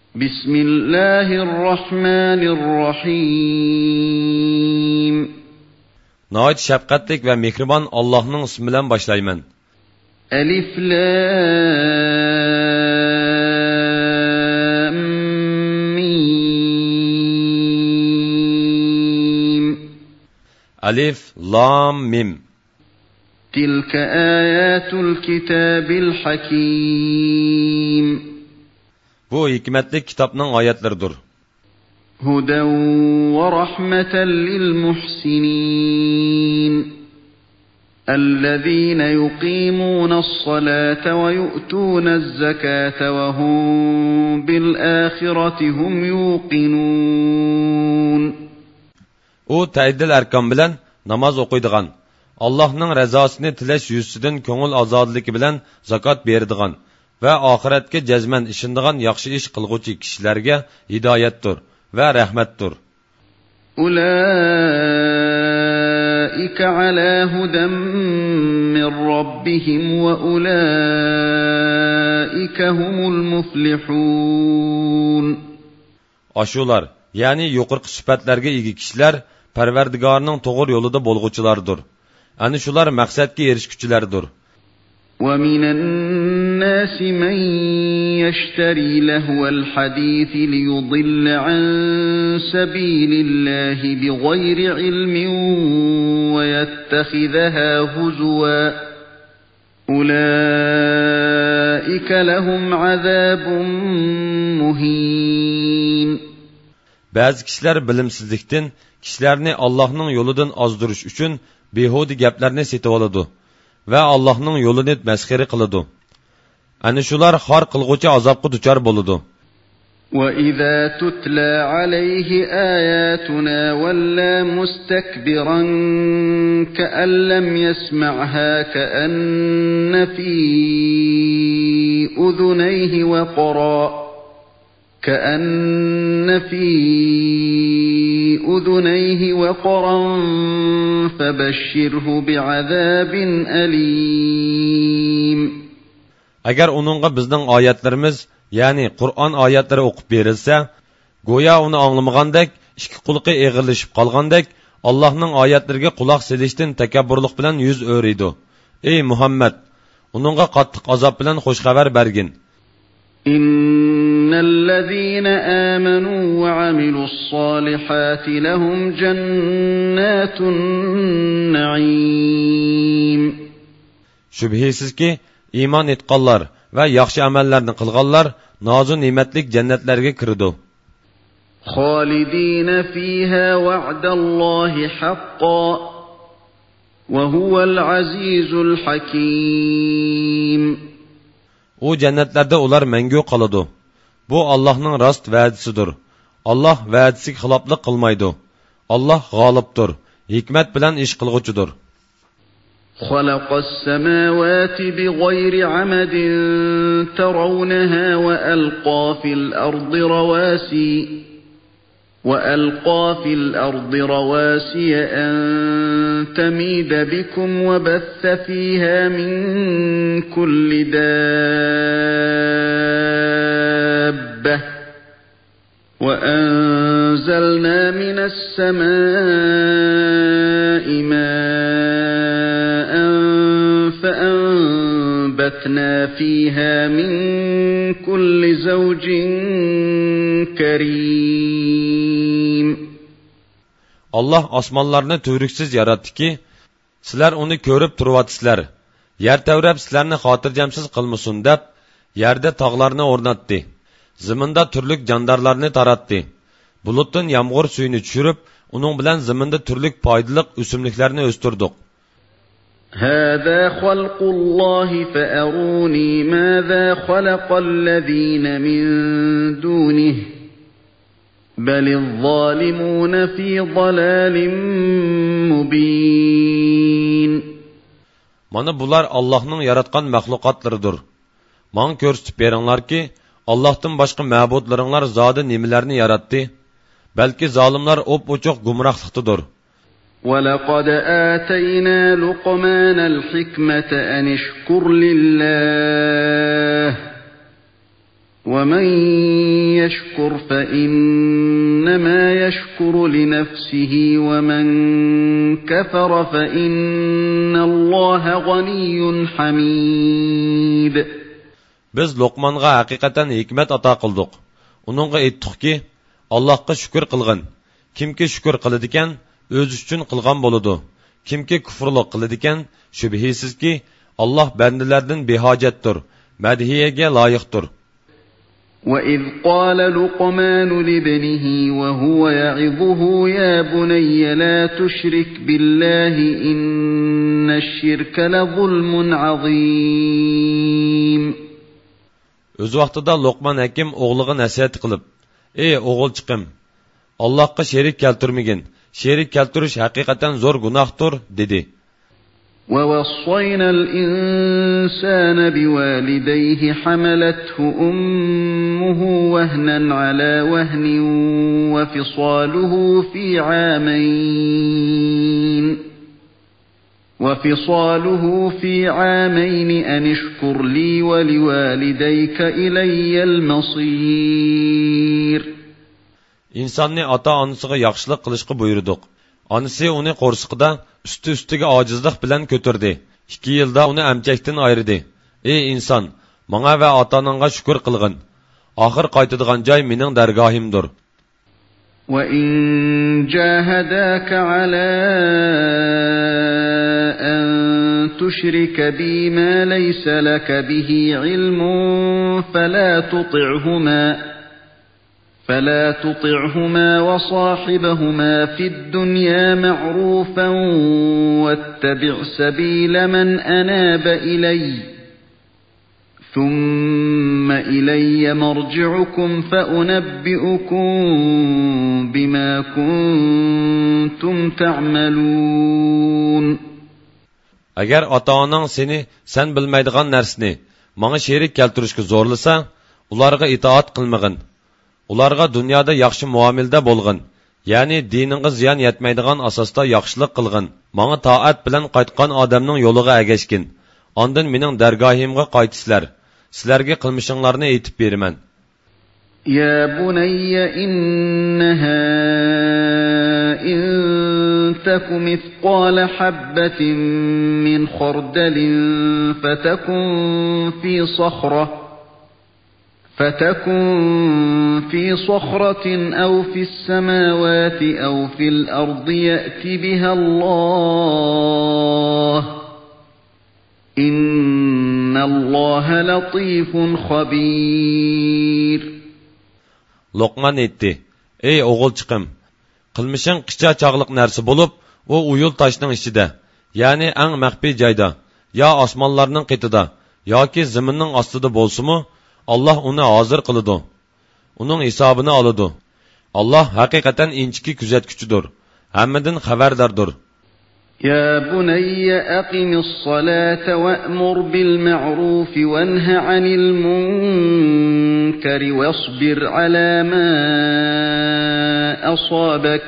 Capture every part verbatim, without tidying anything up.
بسم الله الرحمن الرحيم. نهايت شفقتlik ve mehriban Allah'ın ismiyle başlayman. Elif Lam Mim. Alif Lam Mim. Tilka ayatul kitabil hakim. Bu hikmetli kitapның ayetleridir. Huden ve rahmeten lil muhsinin. Ellezine yuqimunas salate ve yu'tunaz zakate ve hum bil ahireti hum yuqinun. O tayidil erkan bilen namaz okuydigan, Allah'ның razasını tileş yüzsüdün köngül azadliki bilen zakat berdigan ve ahiretke cezmen işindigan yaxşı iş kılgıcı kişilerge hidayettir ve rahmettir. Ulaika ala huden min rabbihim ve ulaika humul muflihun. Aşular, yani yuqurqı süpetlerge igi kişiler, Perverdigarının doğur yoluda bolğuçulardır. Ani şular məqsədki erişküçülərdir. وَمِنَ النَّاسِ مَنْ يَشْتَرِي لَهْوَ الْحَدِيثِ لِيُضِلَّ عَنْ سَبِيلِ اللَّهِ بِغَيْرِ عِلْمٍ وَيَتَّخِذَهَا هُزُوًا أُولَئِكَ لَهُمْ عَذَابٌ مُهِينٌ. Bazı kişiler bilimsizlikten, kişilerini Allah'ın yolundan azdırış üçün behudi gaplarni setib oladi ve Allah'ın yolunu mesxiri qiladi. Ani şular xar qilg'uchi azobga duchor bo'ladi. وَإِذَا تُتْلَى عَلَيْهِ آيَاتُنَا وَلَّى مُسْتَكْبِرًا كَأَن لَّمْ يَسْمَعْهَا كَأَنَّ فِي أُذُنَيْهِ وَقْرًا كأن في أذنيه وقرا فبشره بعذاب أليم. Agar onunğa bizning oyatlarimiz, yani Qur'on oyatlari o'qib berilsa, go'yo uni anglamagandek, ikki qulqi eg'irlashib qolgandek, Allohning oyatlariga quloq selishdan takabburlik bilan yuz o'riydi. Ey Muhammad, onunğa qattiq azob bilan xush xabar bergin. إن الذين آمنوا وعملوا الصالحات لهم جنات النعيم. Şübhisiz ki iman etqanlar ve yaxşı amellerini qılğanlar nazı nimetlik cennetlerge kirdi. خالدين فيها وعد الله حقا وهو العزيز الحكيم. O cennetlerde ular mengü qaladı. Bu Allah'ın rast vədisidir. Allah vədisi xilaflıq qılmaydı. Allah g'olibdir. Hikmet bilen iş qılğucudur. خلق السماوات بغير عمد ترونها وألقى في الأرض رواسي وألقى في الأرض رواسي أن تميد بكم وبث فيها من كل دابة وأنزلنا من السماء ماء فأنبتنا فيها من كل زوج كريم. Allah osmonlarni tuvruksiz yaratdi ki, sizlar uni ko'rib turvatsizlar. Yer tavrab sizlarni xotirjamsiz qilmasin deb, yerda tog'larni o'rnatdi. Ziminda turlik jandarlarni taratdi. Bulutdan yomg'ir suyini tushirib, uning bilan ziminda turlik foydali o'simliklarni o'stirdik. هذا خلق الله فأروني ماذا خلق الذين من دونه بل الظالمون في ضلال مبين. Mana bular Allah'ın yaratgan məxluqatlarıdır. Mana ko'rsatib beringlar ki, Allah'tan başqa ma'budlaringlar zodi nimalarni yaratdi? Balki zolimlar o'p-o'choq gumrohlikdadir. وَلَقَدْ آتَيْنَا لُقْمَانَ الْحِكْمَةَ أَنِ اشْكُرْ لِلَّهِ وَمَنْ يَشْكُرْ فَإِنَّمَا يَشْكُرُ لِنَفْسِهِ وَمَنْ كَفَرَ فَإِنَّ اللَّهَ غَنِيٌّ حَمِيدٌ. Biz Luqmanға haqiqatan hikmet ata qıldık. Onunğa aytdıqki, Allahqa şükür qılğın. Kimki şükür qılıdikan, öz üçün qılğan boludu. Kimki kufrluq qılıdikan, şübhisizki Allah bendilerden behajatdır, madhiyege layıqdır. وَإِذْ قَالَ لُقْمَانُ لِابْنِهِ وَهُوَ يَعِظُهُ يَا بُنَيَّ لَا تُشْرِكْ بِاللَّهِ إِنَّ الشِّرْكَ لَظُلْمٌ عَظِيمٌ. Öz vaqtida Luqman hakim oğluğa nasihat qilib, "Ey o'g'ilchiqim, Allohga sherik keltirmagin. Sherik keltirish haqiqatan zo'r gunohdir", dedi. وَوَصَّيْنَا الْإِنسَانَ بِوَالِدَيْهِ حَمَلَتْهُ أُمُّهُ وَهْنًا عَلَى وَهْنٍ وَفِصَالُهُ فِي عَامَيْنِ وَفِصَالُهُ فِي عَامَيْنِ أَنِ اشْكُرْ لِي وَلِوَالِدَيْكَ إِلَيَّ الْمَصِيرُ. İnsanni ata-onasiga yaxshilik qilishga buyurdik. Onasi uni qo'rsiqda üstü-üstüge acizlik bilan ko'tirdi. ikki yilda uni amchakdan ayirdi. Ey inson, menga va ota-onangga shukr qilgin. Oxir qaytadigan joy mening dargohimdir. وَإِن جَاهَدَاكَ عَلَى أَن تُشْرِكَ بِي مَا لَيْسَ لَكَ بِهِ عِلْمٌ فَلَا تُطِعْهُمَا فَلَا تُطِعْهُمَا وَصَاحِبْهُمَا فِي الدُّنْيَا مَعْرُوفًا وَاتَّبِعْ سَبِيلَ مَنْ أَنَابَ إِلَيَّ ثُمَّ إِلَيَّ مَرْجِعُكُمْ فَأُنَبِّئُكُمْ بِمَا كُنْتُمْ تَعْمَلُونَ. Agar ota-onang seni sen bilmaydigan narsani menga sherik keltirishga zo'rlasa, ularga itoat qilmagin. Ularga dunyoda yaxshi muomilada bo'lgin. Ya'ni diningga ziyon yetmaydigan asosda yaxshilik qilgin. Menga toat bilan qaytgan odamning yo'liga agashgin. Ondan mening dargohimga qaytisizlar. Sizlarga qilmishinglarni aytib beraman. Ya bunayya innaha in takum mithqala habatin min khardalin fatakun fi sakhra فتكن في صخرة أو في السماوات أو في الأرض يأت بها الله إن الله لطيف خبير. Luqman aytdi: "Ey o'g'ilchiqim, qilmishing qicha chog'liq narsa bo'lib, u uyul toshning ichida, ya'ni eng maxfiy joyda, yo osmonlarning qitida, yoki zaminning ostida bo'lsa-mu, Allah uni hozir qiladi. Uning hisobini oladi. Allah haqiqatan inchiki kuzatuvchidir, hammadan xabardardir." Ya bunayya aqimis salata wa'mur bil ma'ruf wanha 'anil munkari wasbir 'ala ma asabak.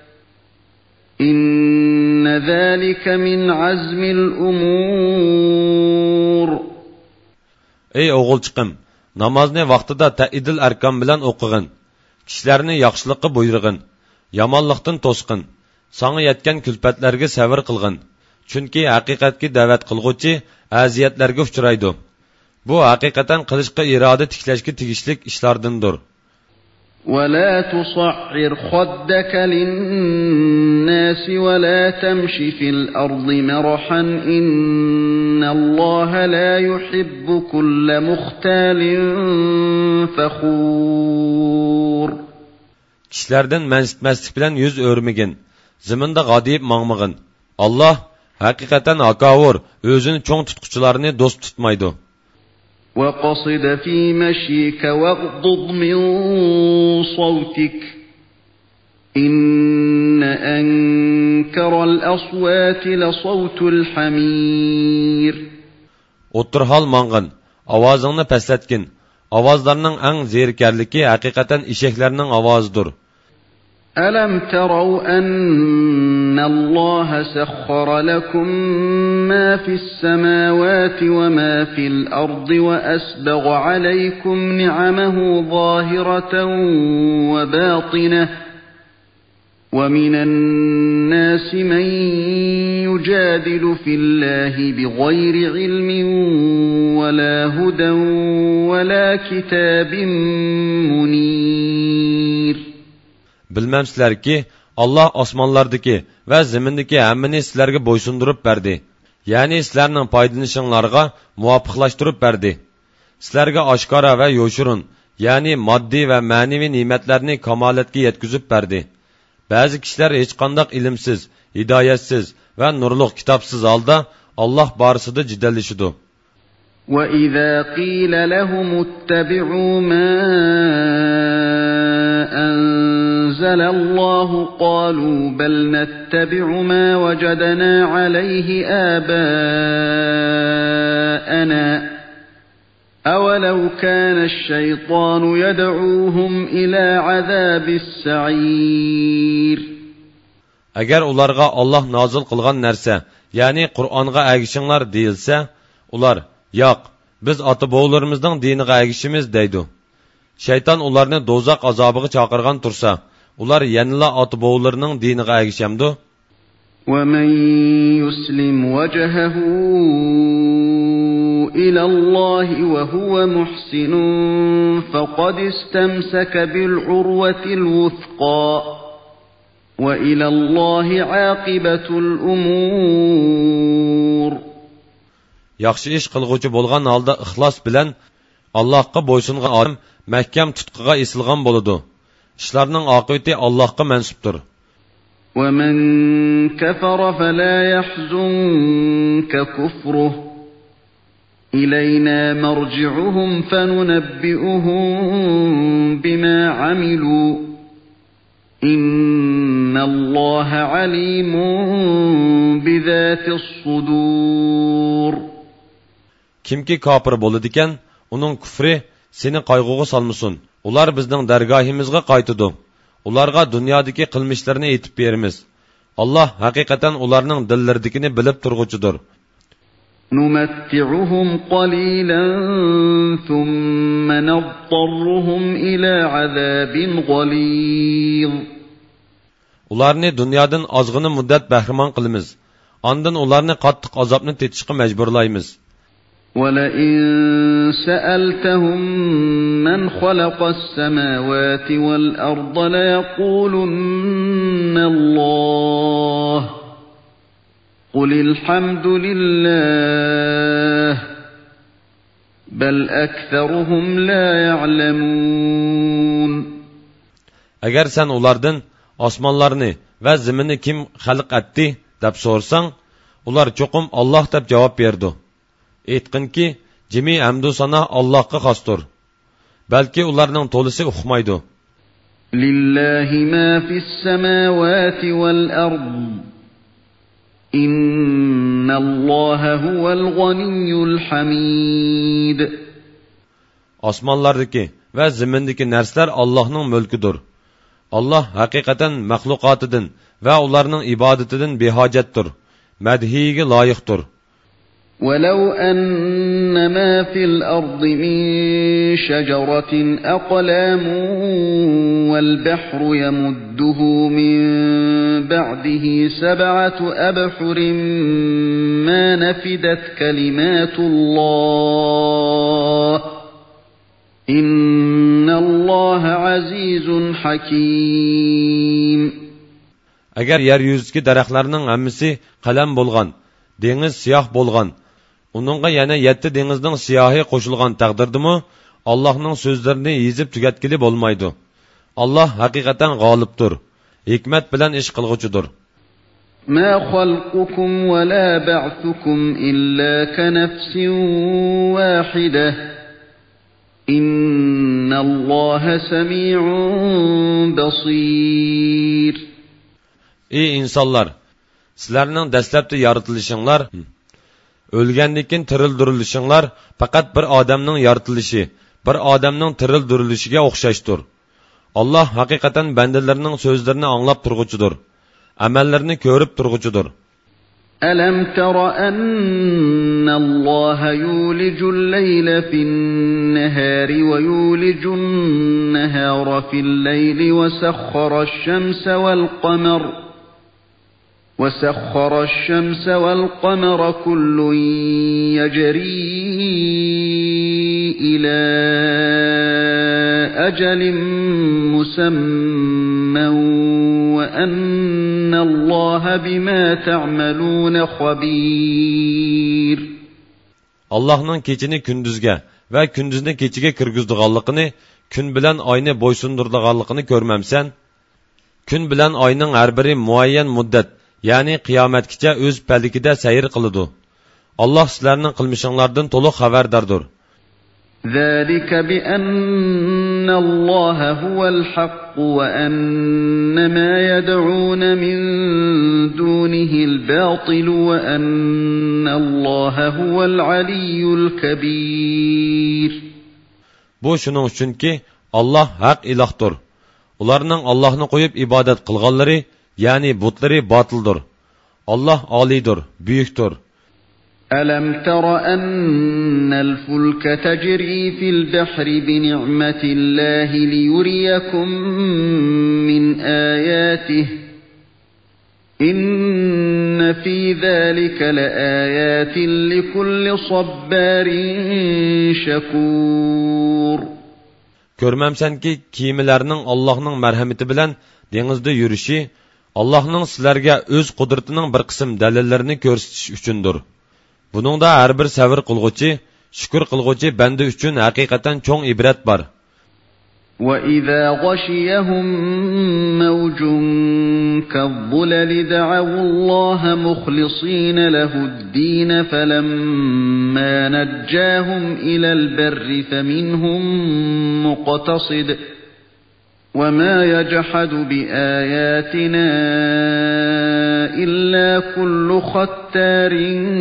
Inna zalika min 'azmil umur. Ey o'g'ilchiqim, namozni vaqtida ta'idil arkan bilan o'qigin. Kishilarni yaxshilikqa buyurgin, yomonlikdan to'sqin. Sana yetgan kulfatlarga sabr qilgin. Chunki haqiqatga da'vat qilguvchi aziyatlarga uchraydi. Bu haqiqatan qilishga iroda tiklashga tegishli ishlardandir. ولا تصعر خدك للناس ولا تمشي في الأرض مرحا إن الله لا يحب كل مختال فخور. Kişilerden mensitmezlik bilen yüz örmegin, ziminde gadiyip mağmagın. Allah hakikaten hakavur, özünü çoğun tutkuçularını dost tutmaydı. وَقَصِدَ فِي مَشْيِكَ وَاغْضُضْ مِنْ صَوْتِكَ إِنَّ أَنْكَرَ الْأَصْوَاتِ لَصَوْتُ الْحَمِيرِ. Oturhal mağın, avazını pesletkin. Avazlarının en zirkerliki hakikaten eşeklerinin avazıdır. أَلَمْ تَرَوْا أَنَّ اللَّهَ سَخَّرَ لَكُم مَّا فِي السَّمَاوَاتِ وَمَا فِي الْأَرْضِ وَأَسْبَغَ عَلَيْكُمْ نِعَمَهُ ظَاهِرَةً وَبَاطِنَةً وَمِنَ النَّاسِ مَن يُجَادِلُ فِي اللَّهِ بِغَيْرِ عِلْمٍ وَلَا هُدًى وَلَا كِتَابٍ مُنِيرٍ. Bilmamsizlarki, Allah osmonlardagi va zimindagi hammani sizlarga bo'ysundirib berdi. Ya'ni sizlarning foydalanishinglarga muvofiqlashtirib berdi. Sizlarga oshkora va yo'shurun, ya'ni moddiy va ma'naviy ne'matlarni kamolatga yetkazib berdi. Ba'zi kishilar hech qanday ilmsiz, hidoyatsiz va nurliq kitobsiz holda Alloh borasida jidallashidi. وَإِذَا قِيلَ لَهُمُ اتَّبِعُوا مَا أَنزَلَ اللَّهُ قَالُوا بَلْ نَتَّبِعُ مَا وَجَدْنَا عَلَيْهِ آبَاءَنَا أَوَلَوْ كَانَ الشَّيْطَانُ يَدْعُوهُمْ إِلَى عَذَابِ السَّعِيرِ. Agar ularga Alloh nozil qilgan narsa, ya'ni Qur'onga agishinglar deyilsa, ular yo'q, biz ota-bovlarimizning diniga agishimiz deydi. Shayton ularni do'zax azobiga chaqirgan tursa, ular yanila ota-bovlarining diniga agishamdi. وَمَن يُسْلِمْ وَجْهَهُ إِلَى اللَّهِ وَهُوَ مُحْسِنٌ فَقَدِ اسْتَمْسَكَ بِالْعُرْوَةِ الْوُثْقَى وَإِلَى اللَّهِ عَاقِبَةُ الْأُمُورِ. Yaxshi ish qilguvchi bo'lgan holda ixlos bilan Allohga bo'ysungan odam mahkam tutqiga esilgan bo'ladi. Ishlarning oqibati Allohga mansubdir. وَمَن كَفَرَ فَلَا يَحْزُنكَ كُفْرُهُ إِلَيْنَا مَرْجِعُهُمْ فَنُنَبِّئُهُم بِمَا عَمِلُوا إِنَّ اللَّهَ عَلِيمٌ بِذَاتِ الصُّدُورِ. Kimki kafir bo'ladigan, uning kufri seni qayg'uga solmasin. Ular bizning dargohimizga qaytadi. Ularga dunyodagi qilmishlarini aytib beramiz. Alloh haqiqatan ularning dillardagini bilib turg'uchidir. نُمَتِّعُهُمْ قَلِيلًا ثُمَّ نَضْطَرُّهُمْ إِلَى عَذَابٍ غَلِيظٍ. Ularni dunyodan ozg'ina muddat bahramon qilamiz. Ondan ularni qattiq azobni tetishga majburlaymiz. وَلَئِن سَأَلْتَهُم مَّنْ خَلَقَ السَّمَاوَاتِ وَالْأَرْضَ لَيَقُولُنَّ اللَّهُ قُلِ الْحَمْدُ لِلَّهِ بَلْ أَكْثَرُهُمْ لَا يَعْلَمُونَ. Agar sen ulardan osmonlarni va zaminni kim xalq etdi deb so'rsang, ular cho'qim Alloh deb javob berdi. Aytqinki, jami hamdu sana Allohga xosdir. Balki ularning to'lisi uqmaydi. Lillahi ma fis samawati wal ard. Innalloha huval g'aniyyul hamid. Osmonlardagi va zamindagi narsalar Allohning mulkidir. Allah haqiqatan maxluqotidan va ularning ibodatidan behojatdir. Madhiga loyiqdir. وَلَوْ أَنَّ مَا فِي الْأَرْضِ مِنْ شَجَرَةٍ أَقْلَامٌ وَالْبَحْرُ يَمُدُّهُ مِنْ بَعْدِهِ سَبْعَةُ أَبْحُرٍ مَا نَفِدَتْ كَلِمَاتُ اللَّهِ إِنَّ اللَّهَ عَزِيزٌ حَكِيمٌ. Agar yer yuzidagi daraxtlarning hammasi qalam bo'lgan, dengiz siyah bo'lgan, uningga yana yetti dengizning siyohi qo'shilgan taqdirdimi, Allohning so'zlarini yezib tugatkili bo'lmaydi. Alloh haqiqatan g'olibdir, hikmat bilan ish qilg'uchidir. Ma xalqukum va la ba'thukum illa ka nafsin wahidah. Innalloha sami'un basir. Ey insonlar, sizlarning dastlabki yaratilishinglar, o'lgandan tirildirilishinglar faqat bir odamning yaratilishi, bir odamning tirildirishiga o'xshashdir. Allah haqiqatan bandalarning so'zlarini anglab turg'uchidir, amallarini ko'rib turg'uchidir. ألم تر أن الله يولج الليل في النهار ويولج النهار في الليل وسخر الشمس والقمر وسخر الشمس والقمر كل يجري إلى أجل مسمى وأن الله بما تعملون خبير. Allah'ın keçini gündüzge ve gündüzni keçige kirgizdiğanlıqını, gün bilen ayını boysundurduğanlıqını görmemsen, gün bilen ayının her biri muayyen müddet, yani kıyametkice öz pəldikide seyir kılıdı. Allah sizlerinin kılmışınlardan toluq haberdardır. ذَلِكَ بِأَنَّ اللَّهَ هُوَ الْحَقُّ وَأَنَّ مَا يَدْعُونَ مِن دُونِهِ الْبَاطِلُ وَأَنَّ اللَّهَ هُوَ الْعَلِيُّ الْكَبِيرُ. Bu şunun üçün ki, Allah haq ilahdır. Ularının Allah'ını koyup ibadet kılganları, yani butları batıldır. Allah alidir, büyüktür. أَلَمْ تَرَ أَنَّ الْفُلْكَ تَجْرِي فِي الْبَحْرِ بِنِعْمَةِ اللَّهِ لِيُرِيَكُم مِّنْ آيَاتِهِ إِنَّ فِي ذَلِكَ لَآيَاتٍ لِكُلِّ صَبَّارٍ شَكُورٍ. Görmemsen ki, kimilerinin Allah'ın merhameti bilen denizde yürüyüşü, Allah'ın sizlerge öz kudretinin bir kısım delillerini görsetiş üçündür. Bunun da her bir savr qilg'uchi, shukr qilg'uchi banda uchun haqiqatan cho'ng ibrat bor. وَإِذَا غَشِيَهُم مَّوْجٌ كَالظُّلَلِ دَعَوُا اللَّهَ مُخْلِصِينَ لَهُ الدِّينَ فَلَمَّا نَجَّاهُمْ إِلَى الْبَرِّ فَمِنْهُم مُّقْتَصِدٌ وَمَا يَجْحَدُ بِآيَاتِنَا إِلَّا كُلُّ خَتَّارٍ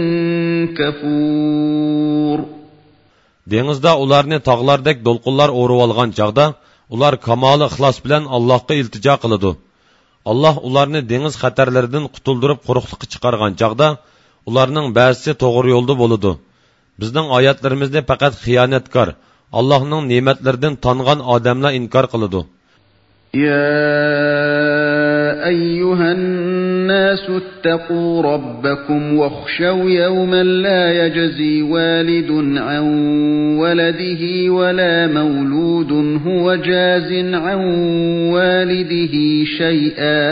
كَفُورٍ. Denizde ularni tağlardek dolqunlar o'rib olgan chaqda, ular kamoli ixlos bilan Allohga iltijo qiladi. Allah ularni deniz xatarlaridan qutuldirib quruqlikka chiqargan chaqda, ularning ba'zisi to'g'ri yo'lda bo'ladi. Bizning oyatlarimizni faqat xiyonatkor, Allohning ne'matlaridan tangan odamlar inkor qiladi. يا أيها الناس اتقوا ربكم واخشوا يوما لا يجزي والد عن ولده ولا مولود هو جاز عن والده شيئا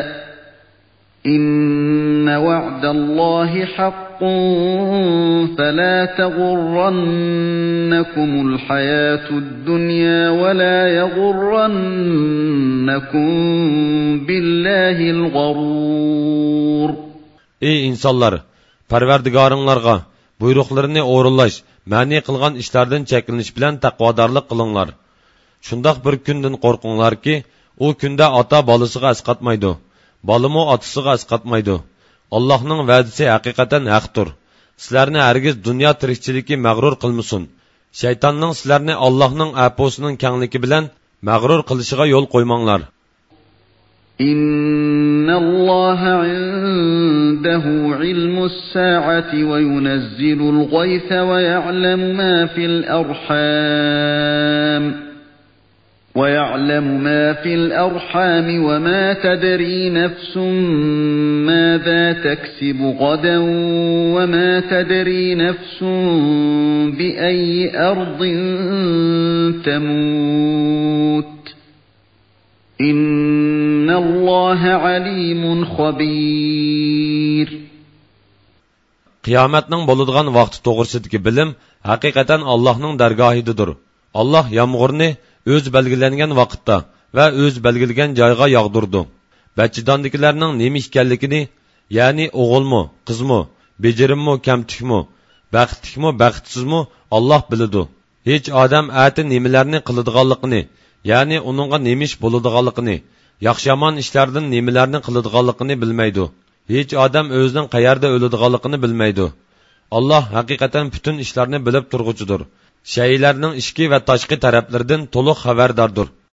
إن وعد الله حق فلا تغرنكم الحياة الدنيا ولا يغرنكم بالله الغرور. Ey insanlar, Parvardigarınlarga buyruqlarını o'rinlash, ma'ni qilgan ishlardan cheklanish bilan taqvodorlik qilinglar. Shundaq bir kundan qo'rqinglarki, u kunda ota bolasiga asqatmaydi, bolami otasiga asqatmaydi. Allohning va'dasi haqiqatan haqdir. Sizlarni hargiz dunyo tirikchiligi mag'rur qilmasin. Shaytonning sizlarni Allohning aposining kengligi bilan mag'rur qilishiga yo'l qo'ymanglar. إن الله عنده علم الساعة وينزل الغيث ويعلم ما في الأرحام ويعلم ما في الأرحام وما تدري نفس ماذا تكسب غدا وما تدري نفس بأي أرض تموت إن الله عليم خبير. Qiyomatning bo'ladigan vaqti to'g'risidagi bilim haqiqatan Allohning dargohidadir. Allah yomg'irni o'z belgilangan vaqtda va o'z belgilagan joyga yog'dirdi. Bachidondagilarning nima ekanligini, ya'ni o'g'ilmi, qizmi, bejirimmi, kamtikmi, baxtlikmi, baxtsizmi Alloh biladi. Hech odam ati nimalarni qiladiganligini, ya'ni uningga nemish bo'ladiganligini, yaxshi-yomon ishlardan nimalarni qiladiganligini bilmaydi. Hech odam o'zining qayerda o'ladiganligini bilmaydi. Allah haqiqatan butun ishlarni bilib turg'uchidir. Shaylarning ichki va tashqi taraflaridan to'liq xabardordir.